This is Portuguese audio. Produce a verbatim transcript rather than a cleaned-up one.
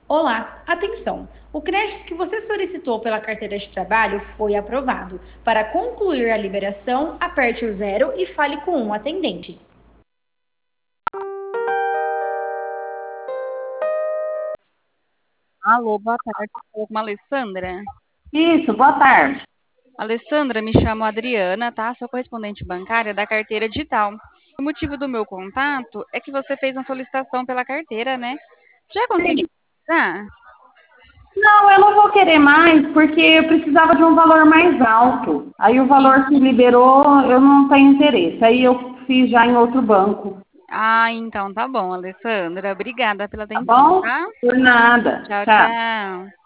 Olá, atenção! O crédito que você solicitou pela carteira de trabalho foi aprovado. Para concluir a liberação, aperte o zero e fale com um atendente. Alô, boa tarde. Falo com a Alessandra. Isso, boa tarde. Alessandra, me chamo Adriana, tá? Sou correspondente bancária da carteira digital. O motivo do meu contato é que você fez uma solicitação pela carteira, né? Já conseguiu? Ah, Não, eu não vou querer mais porque eu precisava de um valor mais alto. Aí o valor que liberou, eu não tenho interesse. Aí eu fiz já em outro banco. ah, então tá bom, Alessandra. Obrigada pela Tá atenção, bom? tá? Por nada. Tchau, Tchau. tchau.